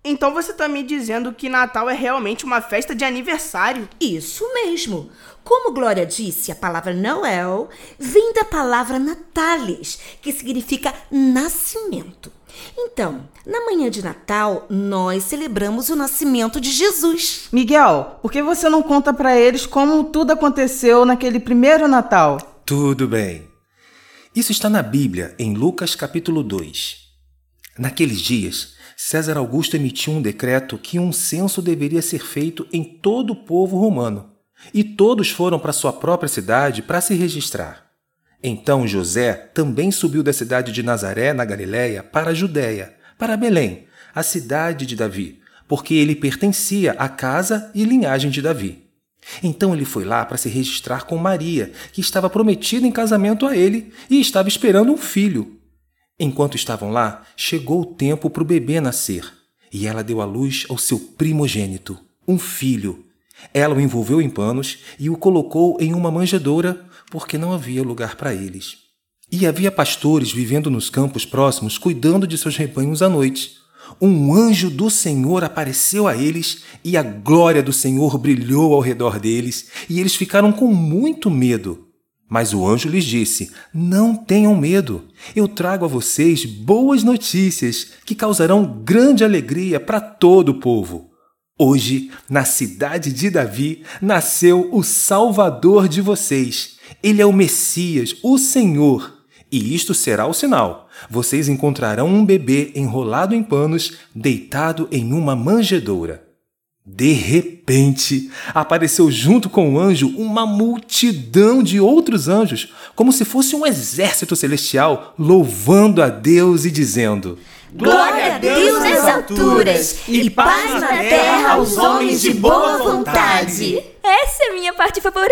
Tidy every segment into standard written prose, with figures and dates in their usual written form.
Então você tá me dizendo que Natal é realmente uma festa de aniversário? Isso mesmo. Como Glória disse, a palavra Noel vem da palavra natalis, que significa nascimento. Então, na manhã de Natal, nós celebramos o nascimento de Jesus. Miguel, por que você não conta pra eles como tudo aconteceu naquele primeiro Natal? Tudo bem. Isso está na Bíblia, em Lucas capítulo 2. Naqueles dias, César Augusto emitiu um decreto que um censo deveria ser feito em todo o povo romano, e todos foram para sua própria cidade para se registrar. Então José também subiu da cidade de Nazaré, na Galiléia, para a Judéia, para Belém, a cidade de Davi, porque ele pertencia à casa e linhagem de Davi. Então ele foi lá para se registrar com Maria, que estava prometida em casamento a ele e estava esperando um filho. Enquanto estavam lá, chegou o tempo para o bebê nascer, e ela deu à luz ao seu primogênito, um filho. Ela o envolveu em panos e o colocou em uma manjedoura, porque não havia lugar para eles. E havia pastores vivendo nos campos próximos, cuidando de seus rebanhos à noite. Um anjo do Senhor apareceu a eles, e a glória do Senhor brilhou ao redor deles, e eles ficaram com muito medo. Mas o anjo lhes disse: não tenham medo, eu trago a vocês boas notícias que causarão grande alegria para todo o povo. Hoje, na cidade de Davi, nasceu o Salvador de vocês. Ele é o Messias, o Senhor. E isto será o sinal: vocês encontrarão um bebê enrolado em panos, deitado em uma manjedoura. De repente, apareceu junto com o anjo uma multidão de outros anjos, como se fosse um exército celestial, louvando a Deus e dizendo: Glória a Deus nas alturas e paz na terra aos homens de boa vontade. Essa é a minha parte favorita!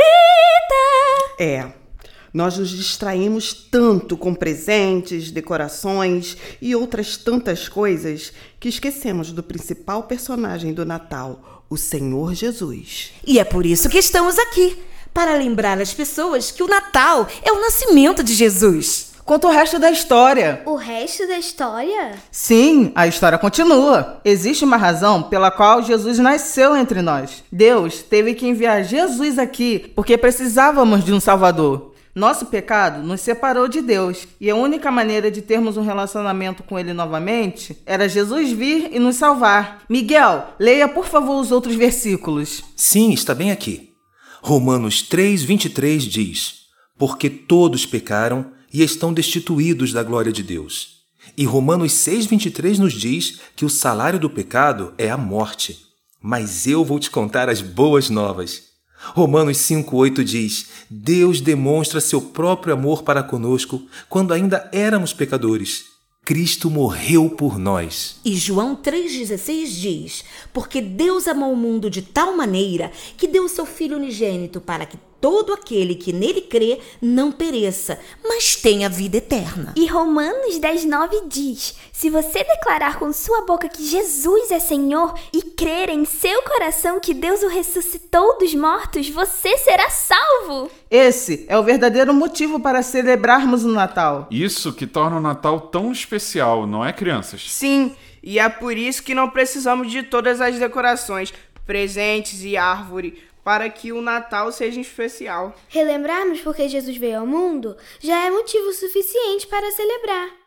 Nós nos distraímos tanto com presentes, decorações e outras tantas coisas que esquecemos do principal personagem do Natal, o Senhor Jesus. E é por isso que estamos aqui, para lembrar as pessoas que o Natal é o nascimento de Jesus. Conta o resto da história. O resto da história? Sim, a história continua. Existe uma razão pela qual Jesus nasceu entre nós. Deus teve que enviar Jesus aqui porque precisávamos de um Salvador. Nosso pecado nos separou de Deus, e a única maneira de termos um relacionamento com Ele novamente era Jesus vir e nos salvar. Miguel, leia por favor os outros versículos. Sim, está bem aqui. Romanos 3:23 diz: porque todos pecaram e estão destituídos da glória de Deus. E Romanos 6:23 nos diz que o salário do pecado é a morte. Mas eu vou te contar as boas novas. Romanos 5:8 diz: Deus demonstra seu próprio amor para conosco quando ainda éramos pecadores. Cristo morreu por nós. E João 3,16 diz: porque Deus amou o mundo de tal maneira que deu o seu Filho unigênito para que todo aquele que nele crê não pereça, mas tenha vida eterna. E Romanos 10:9 diz: se você declarar com sua boca que Jesus é Senhor e crer em seu coração que Deus o ressuscitou dos mortos, você será salvo. Esse é o verdadeiro motivo para celebrarmos o Natal. Isso que torna o Natal tão especial, não é, crianças? Sim, e é por isso que não precisamos de todas as decorações, presentes e árvore, para que o Natal seja especial. Relembrarmos porque Jesus veio ao mundo já é motivo suficiente para celebrar.